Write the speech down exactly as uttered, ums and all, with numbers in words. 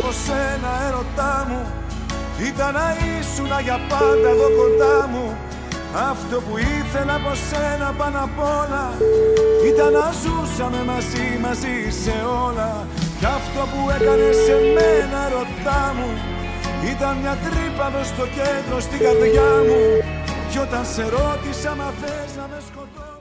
από σένα έρωτά μου ήταν να ήσουν για πάντα εδώ κοντά μου. Αυτό που ήθελα από σένα πάνω απ' όλα ήταν να ζούσαμε μαζί, μαζί σε όλα. Κι αυτό που έκανες σε μένα ερωτά μου ήταν μια τρύπα εδώ στο κέντρο στην καρδιά μου. Κι όταν σε ρώτησα μα θες να με σκοτώσεις